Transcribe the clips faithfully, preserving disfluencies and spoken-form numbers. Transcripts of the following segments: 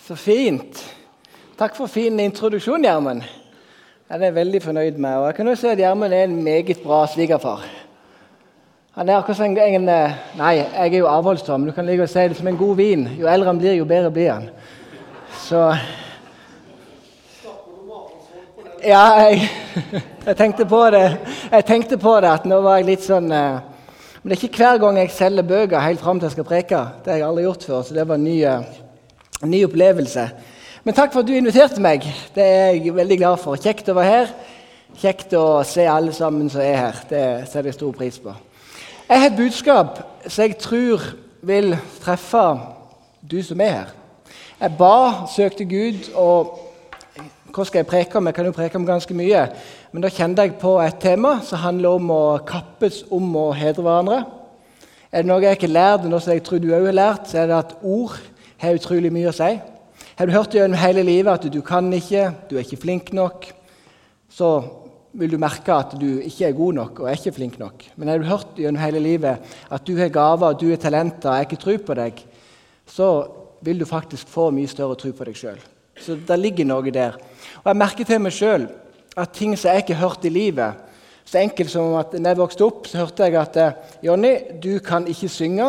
Så fint. Takk for fin introduksjon, Gjermund. Jeg er veldig fornøyd med, og jeg kan jo si at Gjermund er en meget bra svigerfar. Han er akkurat som en, en nei, jeg er jo avholdstom, men du kan like å si det som en god vin. Jo eldre han blir, jo bedre blir han. Så... Ja, jeg, jeg tenkte på det. Jeg tenkte på det, at nå var jeg litt sånn... Men det er ikke hver gang jeg selger bøker helt frem til jeg skal preke. Det har jeg aldri gjort før, så det var en ny, en ny opplevelse. Men takk for at du inviterte meg. Det er jeg veldig glad for. Kjekt å være her. Kjekt å se alle sammen som er her. Det setter jeg stor pris på. Jeg har et budskap som jeg tror vil treffe du som er her. Jeg ba, søkte Gud, og hva skal jeg preke om? Jeg kan jo preke om ganske mye. Men da kjente jeg på et tema som handler om å kappes om å hedre hverandre. Er det noe jeg ikke har lært, noe som jeg tror du også har lært, så er det at ord har utrolig mye å si. Har du hørt gjennom hele livet at du kan ikke, du er ikke flink nok, så vil du merke at du ikke er god nok og er ikke flink nok. Men har du hørt gjennom hele livet at du har gaver, du har talenter, jeg ikke tror på deg, så vil du faktisk få mye større tro på deg selv. Så det ligger noe der. Og jeg merker til meg selv at ting som jeg ikke har hørt i livet, så enkelt som at når jeg vokste opp, så hørte jeg at Jonny, du kan ikke synge,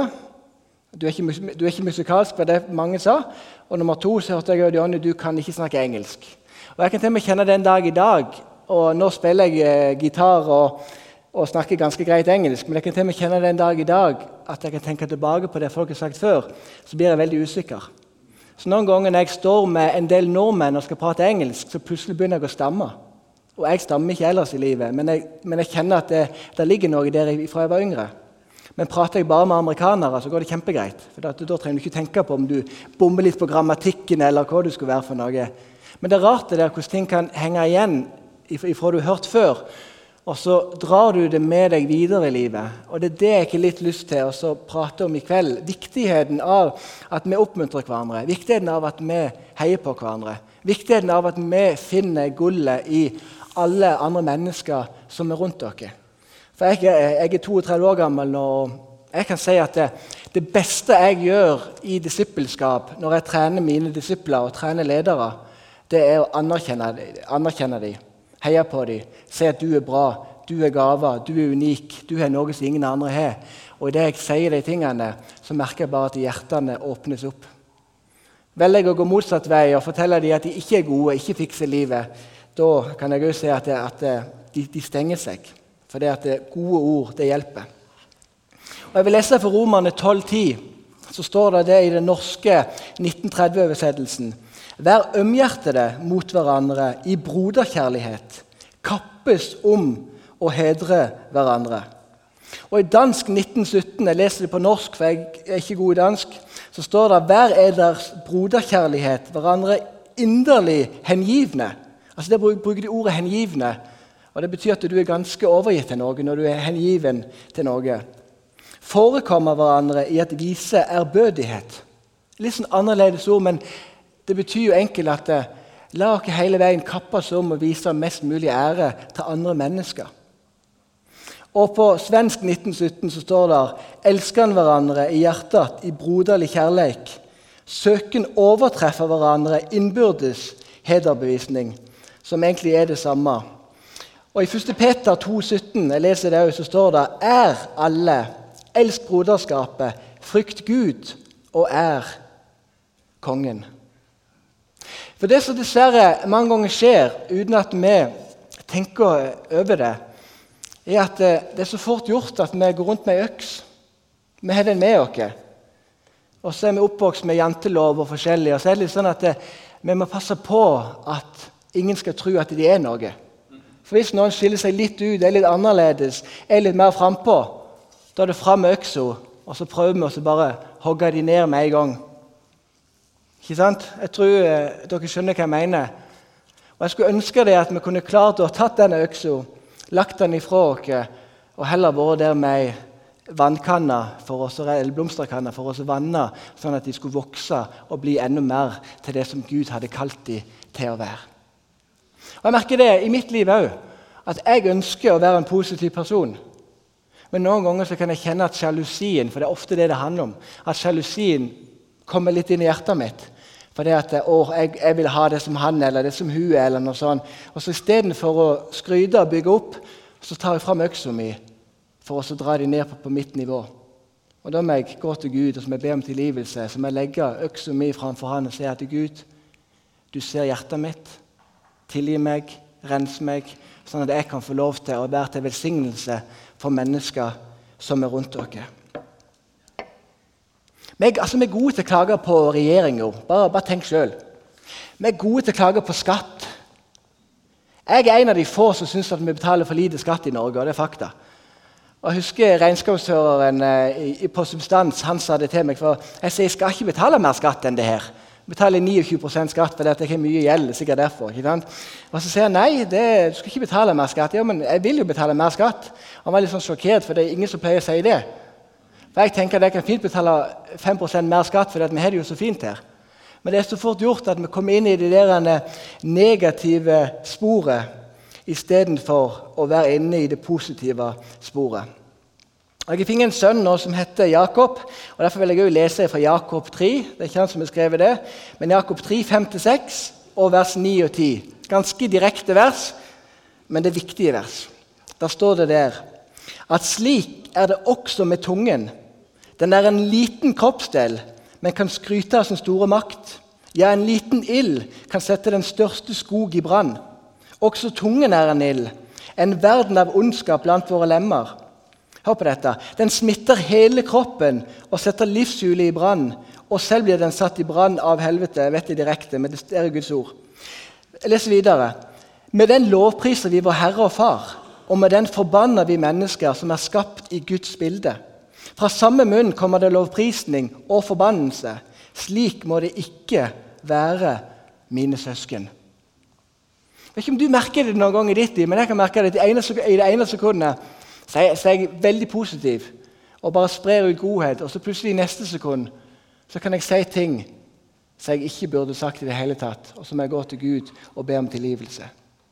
du er ikke, du er ikke musikalsk, var det mange sa. Og nummer to så hørte jeg at Jonny, du kan ikke snakke engelsk. Og jeg kan til meg kjenne den dag i dag, og nå spiller jeg eh, gitar og, og snakker ganske greit engelsk, men jeg kan til meg kjenne den dag i dag at jeg kan tenke tilbake på det folk har sagt før, så blir jeg veldig usikker. Så noen ganger når jeg står med en del nordmenn og skal prate engelsk, så plutselig begynner jeg å stamme. Og jeg stammer ikke ellers i livet, men jeg, men jeg kjenner at det, det ligger noe der fra jeg var yngre. Men prater jeg bare med amerikanere, så går det kjempegreit. For da, da trenger du ikke tenke på om du bomber litt på grammatikken eller hva du skulle være for noe. Men det er rart det der hvordan ting kan henge igjen ifra du har hørt før, og så drar du det med deg videre i livet. Og det er det jeg ikke har litt lyst til å prate om i kveld. Viktigheten av at vi oppmuntrer hverandre. Viktigheten av at vi heier på hverandre. Viktigheten av at vi finner gullet i alle andre mennesker som er rundt dere. For jeg, jeg er trettito år gammel nå, og jeg kan si at det, det beste jeg gjør i disippelskap, når jeg trener mine disipler og trener ledere, det er å anerkjenne, anerkjenne dem. Heia på dem, si at du er bra, du er gaver, du er unik, du har noe som ingen andre har. Og i det jeg sier de tingene, så merker jeg bare at hjertene åpnes opp. Velger jeg å gå motsatt vei og fortelle dem at de ikke er gode, ikke fikser livet, da kan jeg jo si at, det, at de, de stenger seg. For det at det gode ord, det hjelper. Og jeg vil lese for Romerne tolv ti, så står det det i den norske nitten tretti-oversettelsen. Vær ømhjertede mot hverandre i broderkjærlighet. Kappes om å hedre hverandre. Og i dansk nitten sytten, jeg leser det på norsk, for jeg er ikke god i dansk, så står det, vær eders broderkjærlighet, hverandre inderlig hengivne. Altså det bruker de ordet hengivne, og det betyr at du er ganske overgitt til noe når du er hengiven til noe. Forekommer hverandre i at vise ærbødighet. Litt sånn annerledes ord, men det betyr jo enkelt at uh, la dere hele veien kappes om å vise mest mulig ære til andre mennesker. Og på svensk nitten sytten så står det, elskan hverandre i hjertet i broderlig kjærleik, søken overtreffer hverandre innbyrdes hederbevisning, som egentlig er det samme. Og i første Peter to sytten, jeg leser det også, så står det, er alle, elsk broderskapet, frykt Gud og er kongen. For det som dessverre mange ganger skjer, uten at vi tenker over det, er at det er så fort gjort at vi går rundt med en øks. Vi har den med oss. Og så er vi oppvokst med jantelov og forskjellig, og så er det litt sånn at det, vi må passe på at ingen skal tro at de er noe. For hvis noen skiller seg litt ut, er litt annerledes, er litt mer frempå, da er det frem med øksa, og så prøver vi å bare hogge de ned med en gang. Ikke sant? Jeg tror eh, dere skjønner hva jeg mener. Og jeg skulle ønske det at vi kunne klart å ha tatt denne øksa, lagt den ifra oss, og heller vært der med vannkanna for oss, eller blomsterkanna for oss å vanne, sånn at de skulle vokse og bli enda mer til det som Gud hadde kalt de til å være. Og jeg merker det i mitt liv også, at jeg ønsker å være en positiv person. Men noen ganger så kan jeg kjenne at sjalusien, for det er ofte det det handler om, at sjalusien kommer litt inn i hjertet mitt. For det at å, jeg, jeg vil ha det som han eller det som hun er, eller noe sånt. Og så istedenfor å skryte og bygge opp, så tar jeg fram øksa mi for å dra de ned på, på mitt nivå. Og da må jeg gå til Gud og så må jeg be om tilgivelse. Så må jeg legge øksa mi framfor han og si at Gud, du ser hjertet mitt, tilgi meg, rens meg, sånn at jeg kan få lov til å være til velsignelse for mennesker som er rundt dere. Vi er, altså, vi er gode til å klage på regjeringen. Bare, bare tenk selv. Vi er gode til å klage på skatt. Jeg er en av de få som synes at vi betaler for lite skatt i Norge, og det er fakta. Og jeg husker regnskapsføreren eh, på Substans, han sa det til meg, for jeg sier jeg skal ikke betale mer skatt enn det her. Jeg betaler niogtjue prosent skatt fordi jeg har mye gjeld, sikkert derfor. Ikke sant? Og så sier han, nei, det, du skal ikke betale mer skatt. Ja, men jeg vil jo betale mer skatt. Han var litt sånn sjokkert, for det er ingen som pleier å si det. For jeg tenker at jeg kan fint betale fem prosent mer skatt, for vi har det jo så fint her. Men det er så fort gjort at vi kommer inn i det der negative sporet i stedet for å være inne i det positive sporet. Jeg fikk en sønn nå som heter Jakob, og derfor vil jeg jo lese fra Jakob tre. Det er ikke han som har skrevet det, men Jakob tre, fem til seks og vers ni og ti. Ganske direkte vers, men det er viktige vers. Da står det der at slik er det også med tungen. Den er en liten kroppsdel, men kan skryte av sin store makt. Ja, en liten ild kan sette den største skog i brann. Også tungen er en ild, en verden av ondskap blant våre lemmer. Hør på dette. Den smitter hele kroppen og setter livshjulet i brann, og selv blir den satt i brann av helvete. Jeg vet det direkte, men det er Guds ord. Jeg leser videre. Med den lovpriser vi vår Herre og Far, og med den forbanner vi mennesker som er skapt i Guds bilde. Fra samme munn kommer det lovprisning og forbannelse. Slik må det ikke være, mine søsken. Jeg vet ikke om du merker det noen gang i ditt liv, men jeg kan merke det i det ene sekundet. Så er, så er jeg veldig positiv og bare sprer ut godhet, og så plutselig i neste sekund så kan jeg si ting som jeg ikke burde sagt i det hele tatt, og så må jeg gå til Gud og be om tilgivelse.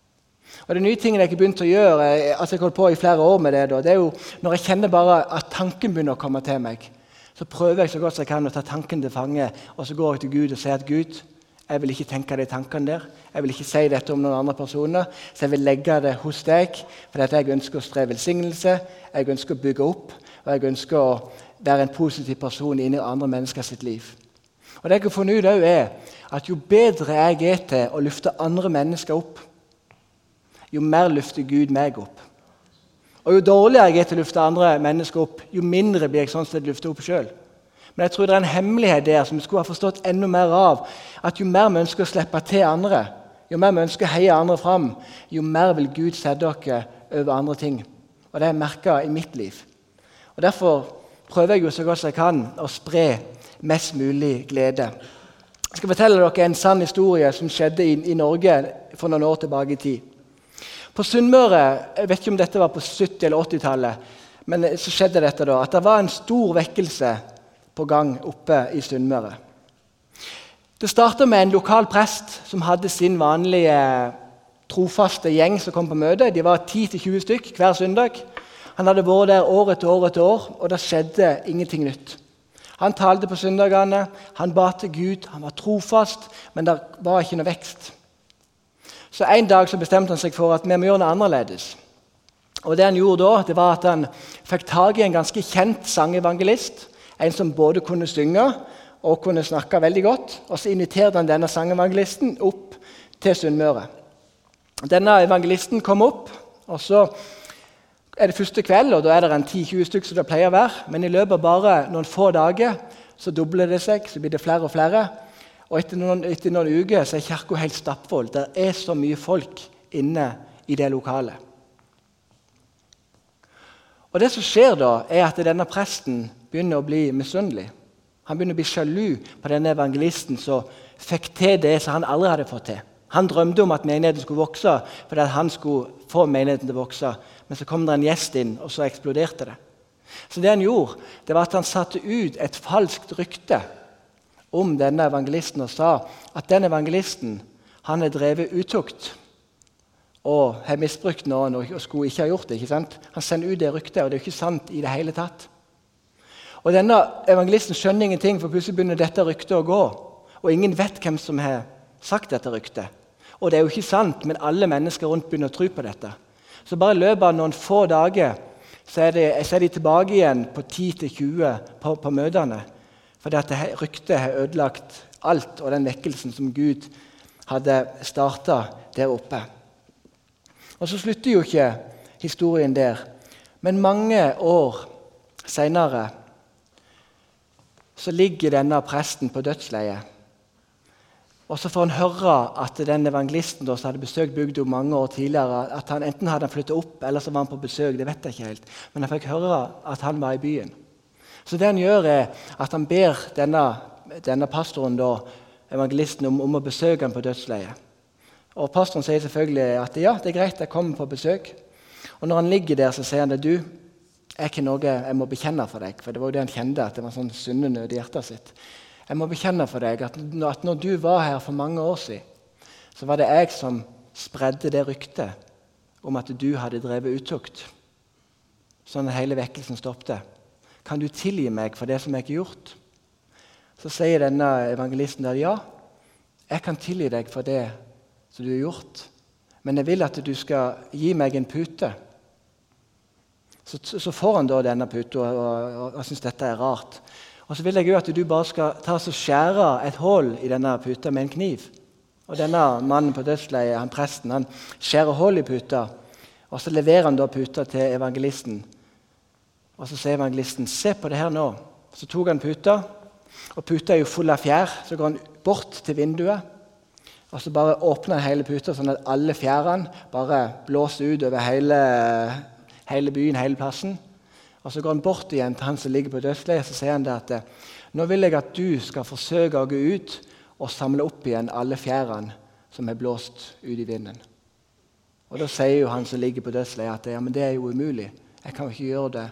Og det nye tingen jeg har begynt å gjøre, altså jeg har holdt på i flere år med det, da, det er jo når jeg kjenner bare at tanken begynner å komme til meg, så prøver jeg så godt som jeg kan å ta tanken til fange, og så går jeg til Gud og sier at Gud, jeg vil ikke tenke de tankene der. Jeg vil ikke si dette om noen andre personer, så jeg vil legge det hos deg, for jeg ønsker å spre velsignelse, jeg ønsker å bygge opp, og jeg ønsker å være en positiv person inn i andre mennesker sitt liv. Og det jeg har funnet ut er at jo bedre jeg er til å løfte andre mennesker opp, jo mer løfter Gud meg opp. Og jo dårligere jeg er til å løfte andre mennesker opp, jo mindre blir jeg sånn sett løftet opp selv. Men jeg tror det er en hemmelighet der som vi skulle ha forstått enda mer av. At jo mer vi ønsker å slippe til andre, jo mer vi ønsker å heie andre fram, jo mer vil Gud sette dere over andre ting. Og det har jeg merket i mitt liv. Og derfor prøver jeg jo så godt som jeg kan å spre mest mulig glede. Jeg skal fortelle dere en sann historie som skjedde i, i Norge for noen år tilbake i tid. På Sunnmøre, jeg vet ikke om dette var på sytti- eller åttitallet, men så skjedde dette da, at det var en stor vekkelse på gang oppe i Sunnmøre. Det startet med en lokal prest som hadde sin vanlige trofaste gjeng som kom på møte. De var ti til tjue stykk hver søndag. Han hadde vært der år etter år etter år, og det skjedde ingenting nytt. Han talte på søndagene, han ba til Gud, han var trofast, men det var ikke noe vekst. Så en dag så bestemte han seg for at vi må gjøre noe annerledes. Og det han gjorde da, det var at han fikk tag i en ganske kjent sangevangelist, en som både kunne synge og kunne snakke veldig godt, og så inviterte han denne sangevangelisten opp til Sunnmøre. Denne evangelisten kom opp, og så er det første kveld, og da er det en ti til tjue stykker som det pleier å være, men i løpet av bare noen få dager så dobler det seg, så blir det flere og flere, og etter noen, etter noen uker så er kirken helt stappfull. Det er så mye folk inne i det lokalet. Og det som skjer da, er at denne presten begynner å bli misunnelig. Han begynner å bli sjalu på denne evangelisten som fikk til det som han aldri hadde fått til. Han drømte om at menigheten skulle vokse, fordi at han skulle få menigheten til å vokse. Men så kom det en gjest inn, og så eksploderte det. Så det han gjorde, det var at han satte ut et falskt rykte om denne evangelisten og sa at den evangelisten, han er drevet utukt og har misbrukt noen og skulle ikke ha gjort det. Ikke sant? Han sender ut det ryktet, og det er jo ikke sant i det hele tatt. Og denne evangelisten skjønner ingenting, for plutselig begynner dette ryktet å gå. Og ingen vet hvem som har sagt dette ryktet. Og det er jo ikke sant, men alle mennesker rundt begynner å tro på dette. Så bare i løpet av noen få dager så er, det, så er de tilbake igjen på ti til tjue på, på møtene. For dette ryktet har ødelagt alt, og den vekkelsen som Gud hadde startet der oppe. Og så slutter jo ikke historien der. Men mange år senere så ligger denne presten på dødsleiet. Og så får han høre at den evangelisten da, som hadde besøkt bygda mange år tidligere, at han enten hadde flyttet opp, eller så var han på besøk, det vet jeg ikke helt. Men han fikk høre at han var i byen. Så det han gjør er at han ber denne, denne pastoren, da, evangelisten, om, om å besøke ham på dødsleiet. Og pastoren sier selvfølgelig at ja, det er greit, jeg kommer på besøk. Og når han ligger der, så sier han det, du, er ikke noe jeg må bekjenne for deg, for det var jo det han kjente, at det var sånn syndende i hjertet sitt. Jeg må bekjenne for deg at når du var her for mange år siden, så var det jeg som spredde det ryktet om at du hadde drevet uttukt. Sånn at hele vekkelsen stoppte. Kan du tilgi meg for det som jeg ikke har gjort? Så sier denne evangelisten der, ja, jeg kan tilgi deg for det som du har gjort, men jeg vil at du skal gi meg en pute. Så, så får han da denne puten og, og, og, og synes dette er rart. Og så vil jeg jo at du bare skal ta og skjære et hull i denne puta med en kniv. Og denne mannen på dødsleiet, han presten, han skjærer hull i puta, og så leverer han da puta til evangelisten. Og så sier evangelisten, se på det her nå. Så tok han puta, og puta er jo full av fjær, så går han bort til vinduet, og så bare åpner han hele puta, sånn at alle fjærene bare blåser ut over hele, hele byen, hele plassen. Og så går han bort igjen til han som ligger på dødsleiet, så sier han det at nå vil jeg at du skal forsøke å gå ut og samle opp igjen alle fjærene som er blåst ut i vinden. Og da sier jo han som ligger på dødsleiet at ja, men det er jo umulig. Jeg kan jo ikke gjøre det.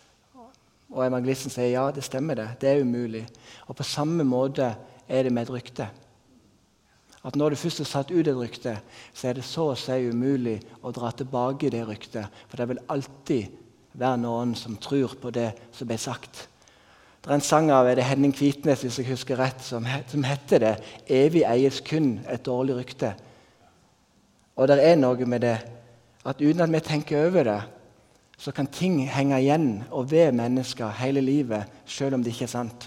Og evangelisten sier ja, det stemmer det. Det er umulig. Og på samme måte er det med et rykte. At når du først har satt ut et rykte, så er det så å si umulig å dra tilbake det ryktet. For det vil alltid være noen som tror på det som ble sagt. Det er en sang av det Henning Kvitnes, hvis jeg husker rett, som, som heter det «Evig eies kun et dårlig rykte». Og det er noe med det, at uten at vi tenker over det, så kan ting henge igjen og ved mennesker hele livet, selv om det ikke er sant.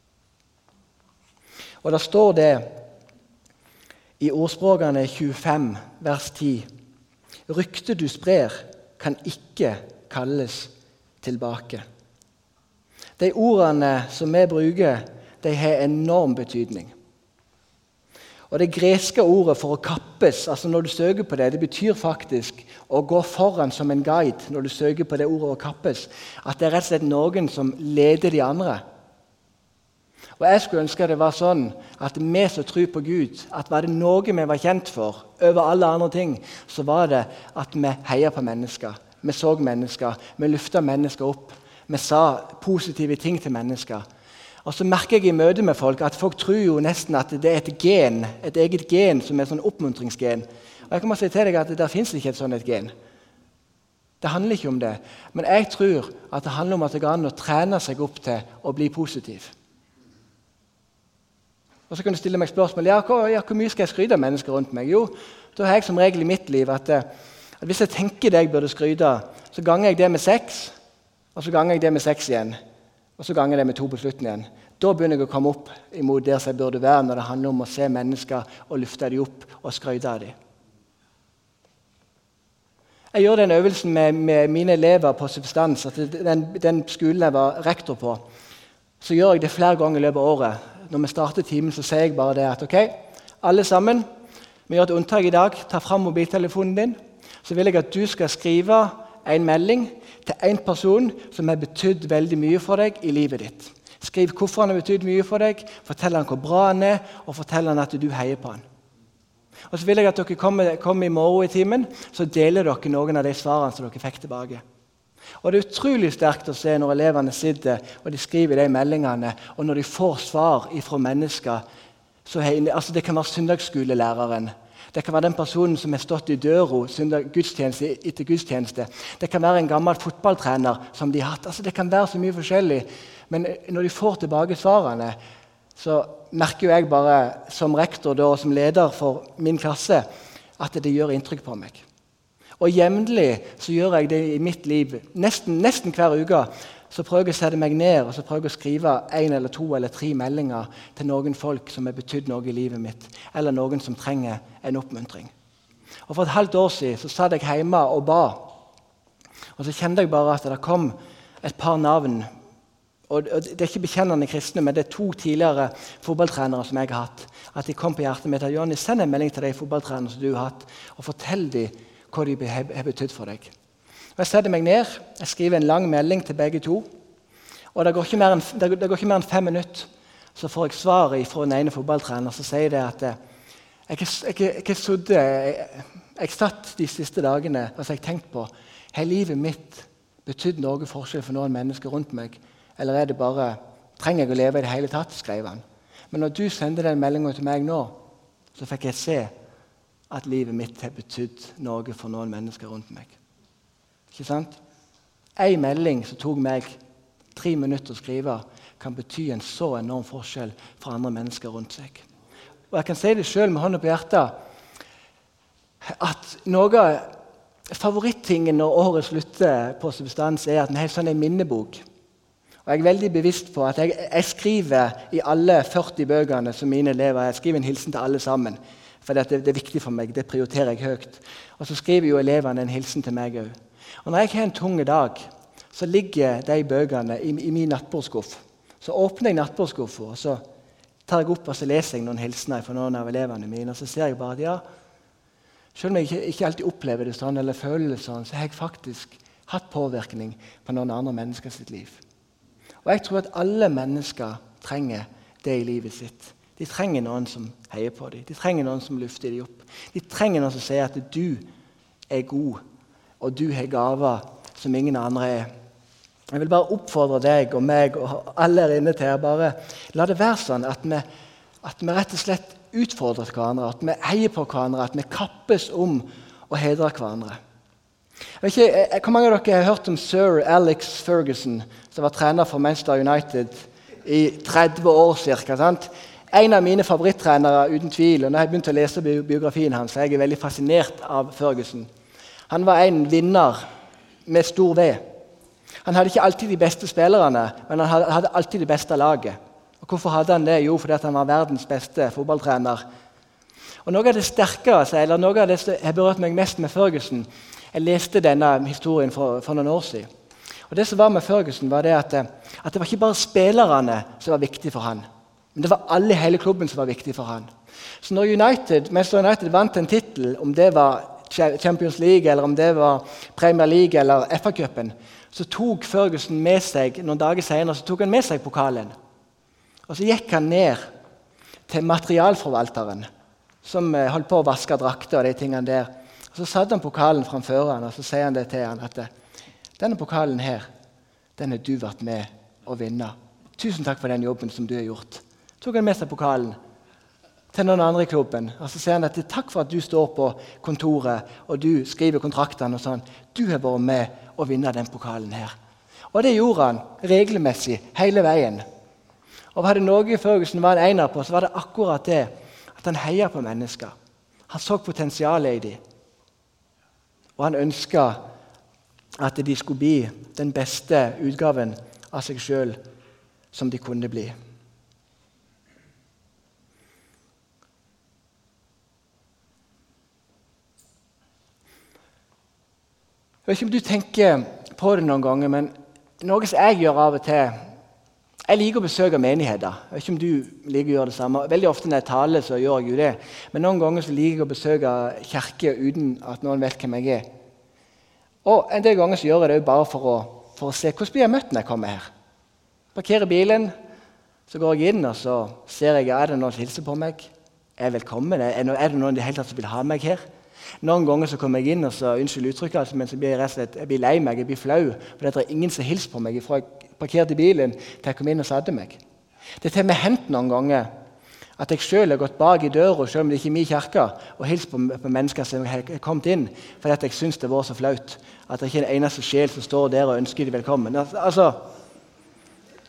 Og da står det i ordspråkene tjuefem, vers ti, «Ryktet du sprer kan ikke kalles tilbake». De ordene som vi bruker, de har enorm betydning. Og det greske ordet for å kappes, altså når du søker på det, det betyr faktisk å gå foran som en guide når du søker på det ordet å kappes, at det er rett og slett noen som leder de andre. Og jeg skulle ønske det var sånn at vi som tror på Gud, at var det noe vi var kjent for, over alle andre ting, så var det at vi heier på mennesker. Vi så mennesker, vi løftet mennesker opp, vi sa positive ting til mennesker. Og så merker jeg i møte med folk at folk tror jo nesten at det er et gen, et eget gen som er sånn oppmuntringsgen. Og jeg kan bare si til deg at der finnes ikke et sånt et gen. Det handler ikke om det. Men jeg tror at det handler om at det går an å trene seg opp til å bli positiv. Og så kan du stille meg spørsmål, ja, hvor, ja, hvor mye skal jeg skryte av mennesker rundt meg? Jo, da har jeg som regel i mitt liv at, at hvis jeg tenker det jeg burde skryte, så ganger jeg det med seks, og så ganger jeg det med seks igjen, og så ganger jeg det med to på slutten igjen. Da begynner jeg å komme opp imot der jeg burde være når det handler om å se mennesker og løfte dem opp og skryte av dem. Jeg gjør den øvelsen med, med mine elever på substans, at den, den skolen jeg var rektor på, så gjør jeg det flere ganger i løpet av året. Når vi starter timen, så sier jeg bare det at ok, alle sammen, vi gjør et unntak i dag, ta fram mobiltelefonen din, så vil jeg at du skal skrive en melding til en person som har betydd veldig mye for deg i livet ditt. Skriv hvorfor han har betydd mye for deg, fortell han hvor bra han er, og fortell han at du heier på han. Og så vil jeg at dere kommer, kommer i morgen i timen, så deler dere noen av de svarene som dere fikk tilbake. Og det er utrolig sterkt å se når elevene sitter og de skriver de meldingene, og når de får svar fra mennesker. Så hei, altså det kan være søndagsskolelæreren, det kan være den personen som har stått i døra søndag gudstjeneste etter gudstjeneste. Det kan være en gammel fotballtrener som de har hatt. Altså det kan være så mye forskjellig, men når de får tilbake svarene, så merker jo jeg bare som rektor da, og som leder for min klasse at det gjør inntrykk på meg. Og jevnlig så gjør jeg det i mitt liv. Nesten, nesten hver uke så prøver jeg å sette meg ned og så prøver jeg å skrive en eller to eller tre meldinger til noen folk som har betydd noe i livet mitt, eller noen som trenger en oppmuntring. Og For et halvt år siden så satt jeg hjemme og ba. Og så kjente jeg bare at det kom et par navn. Og Det er ikke bekjennende kristne, men det er to tidligere fotballtrenere som jeg har hatt. At de kom på hjertet mitt at Jonny, send en melding til de fotballtrenere som du har hatt, og fortell dem hva de har betydd for deg. Og Jeg setter meg ned, jeg skriver en lang melding til begge to. Og Det går ikke mer enn, det går ikke mer enn fem minutter, så får jeg svaret fra den ene fotballtreneren som sier det at jeg har sittet jeg, jeg satt de siste dagene og så har jeg tenkt på har livet mitt betydd noe forskjell for noen mennesker rundt meg, eller er det bare trenger jeg å leve i det hele tatt, skrev han. Men når du sendte den meldingen til meg nå, så fikk jeg se at livet mitt har betydd noe for noen mennesker rundt meg. Ikke sant? En melding som tok meg tre minutter å skrive, kan bety en så enorm forskjell for andre mennesker rundt seg. Og jeg kan si det selv med hånda på hjertet, at noe av favorittingen når året slutter på substans er at den har sånn en minnebok. Og jeg er veldig bevisst på at jeg, jeg skriver i alle førti bøkene som mine elever, jeg skriver en hilsen til alle sammen. For det, det er viktig for meg, det prioriterer jeg høyt. Og så skriver jo elevene en hilsen til meg også. Og når jeg har en tung dag, så ligger de bøkene i, i min nattbordskuff. Så åpner jeg nattbordskuffa, og så tar jeg opp og så leser jeg noen hilsener fra noen av elevene mine. Og så ser jeg bare at ja, selv om jeg ikke, ikke alltid opplever det sånn, eller føler det sånn, så har jeg faktisk hatt påvirkning på noen andre mennesker sitt liv. Og jeg tror at alle mennesker trenger det i livet sitt. De trenger noen som heier på dem. De trenger noen som lufter dem opp. De trenger noen som sier at du er god, og du har gaver som ingen andre er. Jeg vil bare oppfordre deg og meg og alle her inne til å bare la det være sånn at vi, at vi rett og slett utfordrer hverandre, at vi heier på hverandre, at vi kappes om å hedre hverandre. Jeg vet ikke, hvor mange av dere har hørt om Sir Alex Ferguson, som var trener for Manchester United i tretti år cirka, sant? En av mine favorittrenere uten tvil, og når jeg begynte å lese biografien hans, så er jeg veldig fascinert av Ferguson. Han var en vinner med stor V. Han hadde ikke alltid de beste spillerne, men han hadde alltid det beste laget. Og hvorfor hadde han det? Jo, fordi han var verdens beste fotballtrener. Og noe av det sterkeste, eller noe av det som har berørt meg mest med Ferguson, jeg leste denne historien for, for noen år siden. Og det som var med Ferguson var det at, at det var ikke bare spillerne som var viktige for han, men det var alle i hele klubben som var viktige for han. Så når United, Manchester United vant en titel, om det var Champions League, eller om det var Premier League eller F A-cupen, så tok Ferguson med seg, noen dager senere, så tok han med seg pokalen. Og så gikk han ned til materialforvalteren, som holdt på å vaske drakter og de tingene der. Og så satte han pokalen framfor han, og så sier han det til han at denne pokalen her, den har du vært med å vinne. Tusen takk for den jobben som du har gjort. Så tok han med seg pokalen til noen andre i klubben, og så sier han at takk for at du står på kontoret, og du skriver kontraktene og sånn. Du har vært med å vinne den pokalen her. Og det gjorde han regelmessig hele veien. Og var det noe Ferguson var en ener på, så var det akkurat det at han heier på mennesker. Han så potensialet i dem. Og han ønsket at de skulle bli den beste utgaven av seg selv som de kunne bli. Jeg vet ikke om du tenker på det noen ganger, men noe som jeg gjør av og til, jeg liker å besøke menigheter. Jeg vet ikke om du liker å gjøre det samme. Veldig ofte når jeg taler, så gjør jeg jo det. Men noen ganger så liker jeg å besøke kirker uten at noen vet hvem jeg er. Og en del ganger så gjør jeg det bare for å, for å se hvordan blir jeg møtt når jeg kommer her. Parkerer bilen, så går jeg inn, og så ser jeg, er det noen som hilser på meg? Er jeg velkommen? Er det noen i det hele tatt som vil ha meg her? Noen ganger så kommer jeg inn, og så unnskyld uttrykket, altså, men så blir jeg rett og slett, jeg blir lei meg, jeg blir flau, for det er ingen som hilser på meg fra jeg parkerte bilen til jeg kom inn og satte meg. Det er til meg hendt noen ganger at jeg selv har gått bak i døra, selv om det ikke er min kirke, og hilst på, på mennesker som har kommet inn, fordi at jeg synes det var så flaut, at det ikke er en eneste sjel som står der og ønsker de velkommen. Altså,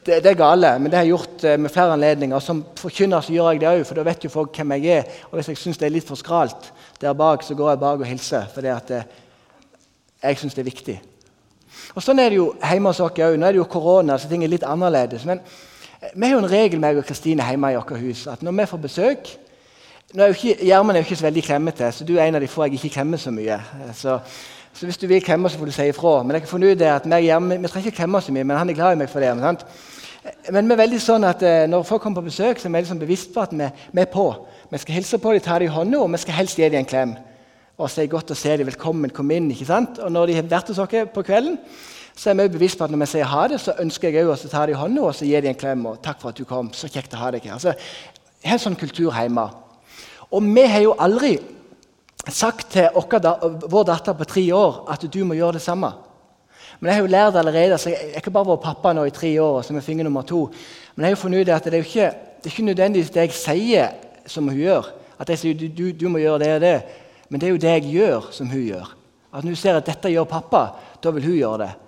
det, det er gale, men det har jeg gjort eh, med flere anledninger. Og som forkynner så gjør jeg det også, for da vet jo folk hvem jeg er. Og hvis jeg synes det er litt for skralt der bak, så går jeg bak og hilser, for det at eh, jeg synes det er viktig. Og sånn er det jo hjemme hos oss også. Nå er det jo korona, så ting er litt annerledes. Men vi har jo en regel, meg og Kristine, hjemme i vårt hus, at når vi får besøk. Nå er jo ikke, Gjermund er jo ikke så veldig klemmete, så du er en av de få jeg ikke klemmer så mye. Så, så hvis du vil klemme, så får du si ifra. Men jeg har funnet ut det at meg og Gjermund, vi trenger ikke klemme så mye, men han er glad i meg for det. Men, men vi er veldig sånn at når folk kommer på besøk, så er vi veldig sånn bevisst på at vi, vi er på. Vi skal hilse på dem, ta dem i hånda, og vi skal helst gi dem en klem. Og si godt å se dem, velkommen, kom inn, ikke sant? Og når de har vært hos oss på kvelden, så er vi bevisst på at når vi sier ha det, så ønsker jeg også å ta dem i hånda, og så gi dem en klem, og takk for at du kom, så kjekt å ha deg her. Altså, jeg har en sånn kultur hjemme. Og vi har jo aldri sagt til da, vår datter på tre år at du må gjøre det samme. Men jeg har jo lært allerede, så jeg er ikke bare vår pappa nå i tre år, som er finger nummer to, men jeg har jo funnet ut at det er jo ikke, det er ikke nødvendigvis det jeg sier som hun gjør, at jeg sier du, du, du må gjøre det og det, men det er jo det jeg gjør som hun gjør. At når hun ser at dette gjør pappa, da vil hun gjøre det.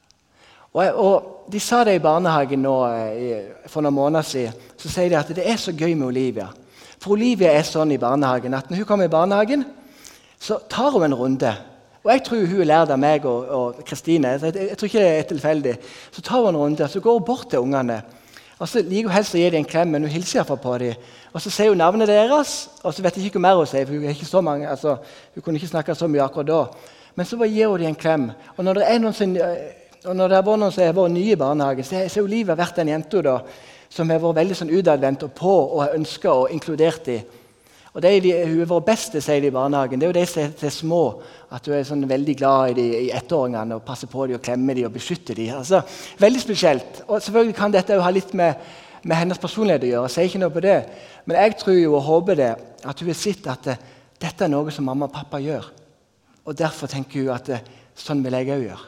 Og, jeg, og De sa det i barnehagen nå, for noen måneder siden, så sier de at det er så gøy med Olivia. For Olivia er sånn i barnehagen at når hun kommer i barnehagen, så tar hun en runde. Og jeg tror hun er lært av meg og Kristine. Jeg, jeg, jeg tror ikke det er tilfeldig. Så tar hun en runde, så går hun bort til ungene. Og så liker hun helst å gi dem en klem, men hun hilser i hvert fall på dem. Og så sier hun navnet deres, og så vet jeg ikke hva mer hun sier, for hun er ikke så mange, altså, hun kunne ikke snakke så mye akkurat da. Men så bare gir hun dem en klem. Og når det er noen som... Og når det har vært noen som har vært nye i barnehagen, så har Olivia vært en jente da, som har vært veldig sånn utadvendt og på og har ønsket og inkludert i. Og det er de, hun er vår beste, sier de i barnehagen. Det er jo de som er til små, at hun er sånn veldig glad i, de, i ettåringene og passer på dem og klemmer dem og beskytter dem. Altså, veldig spesielt. Og selvfølgelig kan dette jo ha litt med, med hennes personlighet å gjøre. Jeg sier ikke noe på det. Men jeg tror jo og håper det, at hun har sett at uh, dette er noe som mamma og pappa gjør. Og derfor tenker hun at uh, sånn vil jeg også gjøre.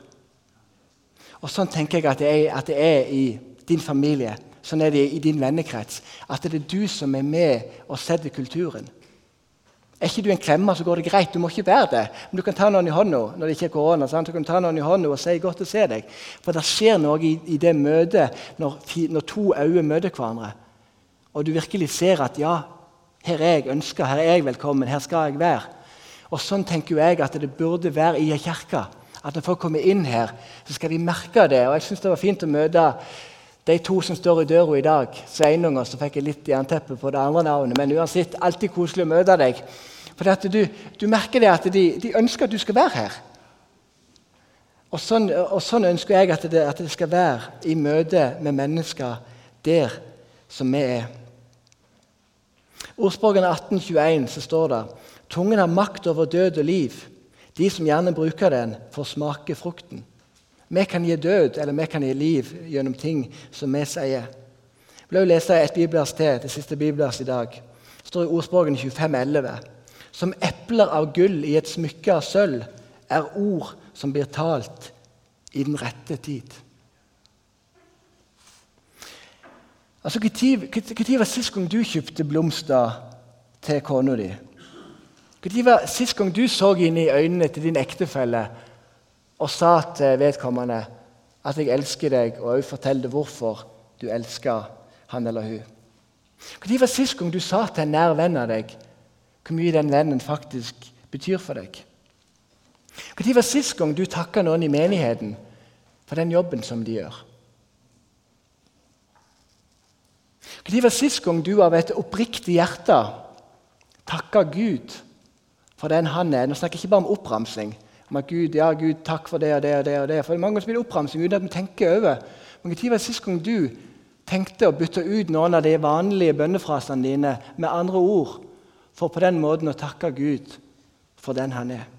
Og sånn tenker jeg at det, er, at det er i din familie, sånn er det i din vennekrets. At det er du som er med og setter kulturen. Er ikke du en klemmer, så går det greit. Du må ikke være det. Men du kan ta noen i hånda når det ikke er korona. Sant? Du kan ta noen i hånda og si godt å se deg. For det skjer noe i, i det møtet når, når to øyne møter hverandre. Og du virkelig ser at ja, her er jeg ønsket, her er jeg velkommen, her skal jeg være. Og sånn tenker jeg at det burde være i en kirke. At når folk kommer inn her, så skal de merke det. Og jeg synes det var fint å møte de to som står i døra i dag. Sveinunger, så fikk jeg litt jernteppe på det andre navnet. Men uansett, alltid koselig å møte deg. For at du, du merker det at de, de ønsker at du skal være her. Og sånn, og sånn ønsker jeg at det, at det skal være i møte med mennesker der som vi er. Ordspråkene atten tjueen så står det: Tungen har makt over død og liv. De som gjerne bruker den, får smake frukten. Vi kan gi død, eller vi kan gi liv gjennom ting som vi sier. Jeg vil lese et bibelvers til, det siste bibelvers i dag. Det står i Ordspråkene tjuefem elleve. Som epler av gull i et smykke av sølv, er ord som blir talt i den rette tid. Altså, Når var sist gang du kjøpte blomster til kona di? Når var sist gang du så inn i øynene til din ektefelle og sa til vedkommende at jeg elsker deg, og også fortalte hvorfor du elsker han eller hun? Når var sist gang du sa til en nær venn av deg hvor mye den vennen faktisk betyr for deg? Når var sist gang du takket noen i menigheten for den jobben som de gjør? Når var sist gang du av et oppriktig hjerte takket Gud for den han er? Nå snakker jeg ikke bare om oppramsing. Om at Gud, ja Gud, takk for det og det og det. og det. For mange ganger blir det oppramsing uten at vi tenker over. Men når var det sist gang du tenkte å bytte ut noen av de vanlige bønnefrasene dine med andre ord, for på den måten å takke Gud for den han er?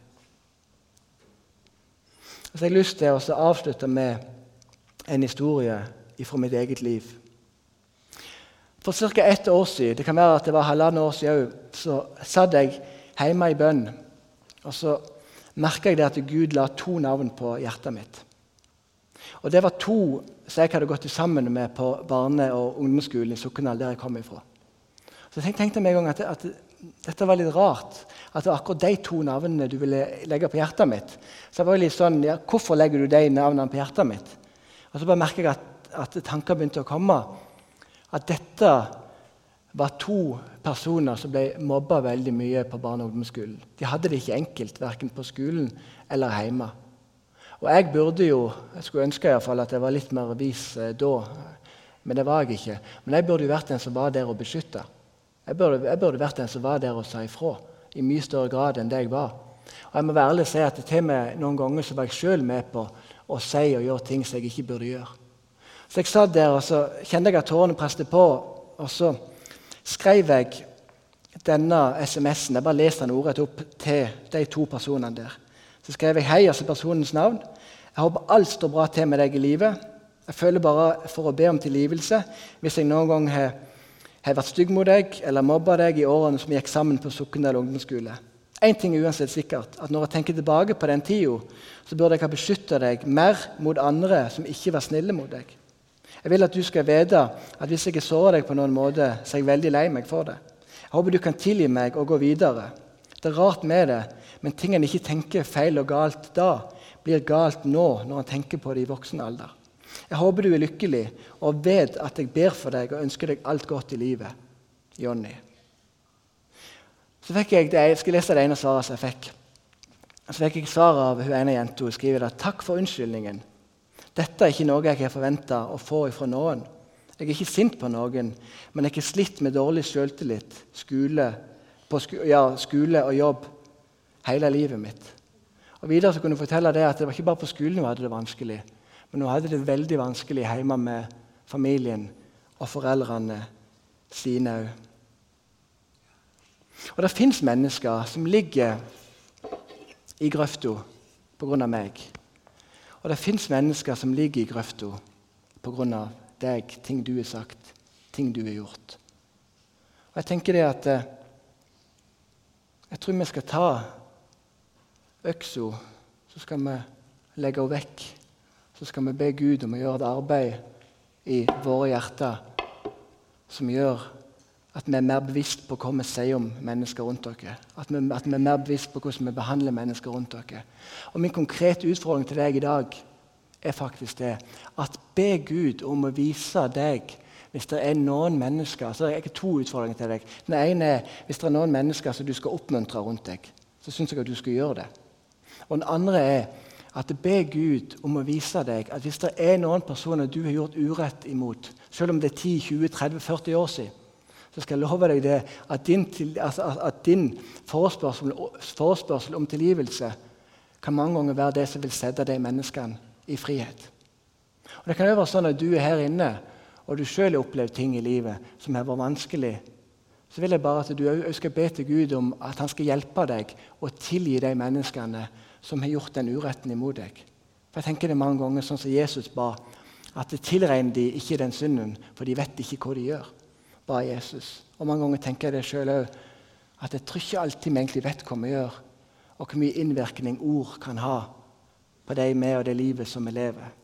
Så jeg har lyst til å avslutte med en historie fra mitt eget liv. For ca. ett år siden, det kan være at det var halvannet år siden, så satt jeg hjemme i bønn, og så merket jeg det at Gud la to navn på hjertet mitt. Og det var to som jeg hadde gått sammen med på barne- og ungdomsskolen i Soknedal, der jeg kom ifra. Så jeg tenkte meg en gang at, at dette var litt rart, at det var akkurat de to navnene du ville legge på hjertet mitt. Så jeg var litt sånn, ja, hvorfor legger du de navnene på hjertet mitt? Og så bare merket jeg at at tanker begynte å komme, at dette var to personer som ble mobbet veldig mye på barne- og ungdomsskolen. De hadde det ikke enkelt, hverken på skolen eller hjemme. Og jeg burde jo, jeg skulle ønske i hvert fall at jeg var litt mer vis eh, da, men det var jeg ikke. Men jeg burde jo vært den som var der og beskyttet. Jeg burde, jeg burde vært den som var der og sa ifra, i mye større grad enn det jeg var. Og jeg må være ærlig og si at til og med noen ganger så var jeg selv med på å si og gjøre ting som jeg ikke burde gjøre. Så jeg satt der, og så kjente jeg at tårene presset på, og så skrev jeg denne sms'en. Jeg bare leste den ordet opp til de to personene der. Så skrev jeg hei, altså personens navn. Jeg håper alt står bra til med deg i livet. Jeg føler bare for å be om tilgivelse hvis jeg noen gang har, har vært stygg mot deg eller mobbet deg i årene som gikk sammen på Sokndal ungdomsskole. En ting er uansett sikkert, at når jeg tenker tilbake på den tiden, så burde jeg ha beskyttet deg mer mot andre som ikke var snille mot deg. Jeg vil at du skal vite at hvis jeg sårer deg på noen måte, så er jeg veldig lei meg for det. Jeg håper du kan tilgi meg og gå videre. Det er rart med det, men ting en ikke tenker feil og galt da, blir galt nå når en tenker på det i voksen alder. Jeg håper du er lykkelig og vet at jeg ber for deg og ønsker deg alt godt i livet. Jonny. Så fikk jeg, det, jeg skal lese det ene svaret som jeg fikk. Så fikk jeg svar av hun ene jenta. Hun skriver at takk for unnskyldningen. Dette er ikke noe jeg har forventet å få fra noen. Jeg er ikke sint på noen, men jeg er ikke slitt med dårlig selvtillit, skole, på sku, ja, skole og jobb hele livet mitt. Og videre så kunne hun fortelle det at det var ikke bare på skolen hun hadde det vanskelig, men hun hadde det veldig vanskelig hjemme med familien og foreldrene sine òg. Og det finnes mennesker som ligger i grøfta på grunn av meg. Og det finnes mennesker som ligger i grøfta på grunn av deg, ting du har sagt, ting du har gjort. Og jeg tenker det at eh, jeg tror vi skal ta øksa, så skal vi legge henne vekk. Så skal vi be Gud om å gjøre et arbeid i våre hjerter som gjør at vi er mer bevisst på hva vi sier om mennesker rundt dere. At vi, at vi er mer bevisst på hvordan vi behandler mennesker rundt dere. Og min konkrete utfordring til deg i dag er faktisk det at be Gud om å vise deg hvis det er noen mennesker. Så det er ikke to utfordringer til deg. Den ene er hvis det er noen mennesker som du skal oppmuntre rundt deg. Så syns jeg at du skal gjøre det. Og den andre er at be Gud om å vise deg at hvis det er noen personer du har gjort urett imot, selv om det er ti, tjue, tretti, førti år siden, så skal jeg love deg det, at din, altså, at din forespørsel, forespørsel om tilgivelse kan mange ganger være det som vil sette de menneskene i frihet. Og det kan jo være sånn at du er her inne, og du selv har opplevd ting i livet som har vært vanskelig. Så vil jeg bare at du skal be til Gud om at han skal hjelpe deg å tilgi de menneskene som har gjort den uretten imot deg. For jeg tenker det mange ganger sånn som Jesus ba, at det tilregner de ikke den synden, for de vet ikke hva de gjør. Bare Jesus. Og mange ganger tenker jeg det selv også, at jeg tror ikke alltid vi egentlig vet hva vi gjør, og hvor mye innvirkning ord kan ha på det med og det livet som vi lever.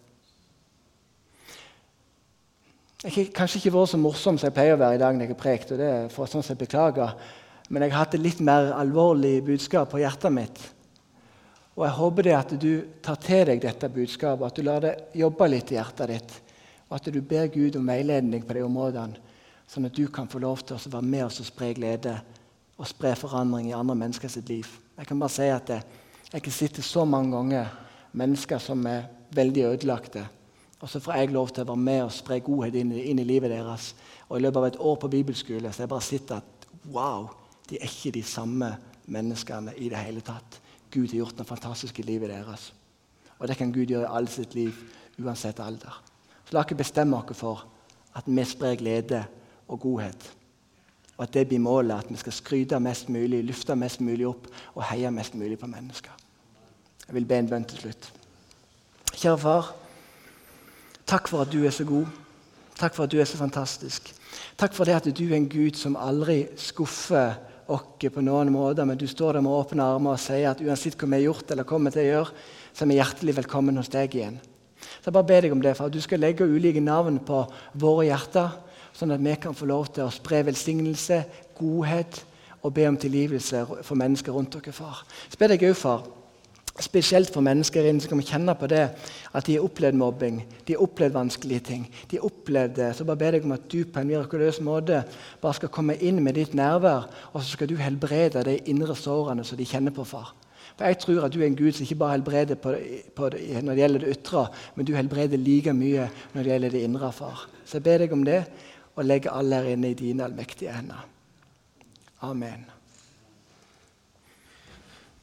Jeg har kanskje ikke vært så morsom som jeg pleier å være i dag når jeg har prekt, og det er for sånn som jeg beklager, men jeg har hatt et litt mer alvorlig budskap på hjertet mitt. Og jeg håper det at du tar til deg dette budskapet, at du lar det jobbe litt i hjertet ditt, og at du ber Gud om veiledning på de områdene, sånn at du kan få lov til å være med oss og spre glede og spre forandring i andre mennesker sitt liv. Jeg kan bare si at jeg, jeg kan sitte så mange ganger mennesker som er veldig ødelagte, og så får jeg lov til å være med og spre godhet inn, inn i livet deres. Og i løpet av et år på bibelskole så jeg bare sitter at wow, de er ikke de samme menneskene i det hele tatt. Gud har gjort noe fantastisk i livet deres. Og det kan Gud gjøre i alle sitt liv, uansett alder. Så la ikke bestemme oss for at vi sprer glede og godhet. Og at det blir målet, at vi skal skryte mest mulig, lufte mest mulig opp og heie mest mulig på mennesker. Jeg vil be en bønn til slutt. Kjære far, takk for at du er så god. Takk for at du er så fantastisk. Takk for det at du er en Gud som aldri skuffer oss på noen måter, men du står der med åpne armer og sier at uansett hva vi har gjort eller kommer til å gjøre, så er vi hjertelig velkommen hos deg igjen. Så jeg bare ber deg om det, for at du skal legge ulike navn på våre hjerter, sånn at vi kan få lov til å spre velsignelse, godhet og be om tilgivelse for mennesker rundt dere, far. Så ber deg også, far, Spesielt for mennesker inn, så kan vi kjenne på det at de har opplevd mobbing, de har opplevd vanskelige ting. De har opplevd det, så bare ber deg om at du på en mirakuløs måte bare skal komme inn med ditt nærvær, og så skal du helbrede de indre sårene som de kjenner på, far. For jeg tror at du er en Gud som ikke bare helbreder på det, på det, når det gjelder det ytre, men du helbreder like mye når det gjelder det indre, far. Så jeg ber deg om det, og legger alle her inne i dine allmektige hender. Amen.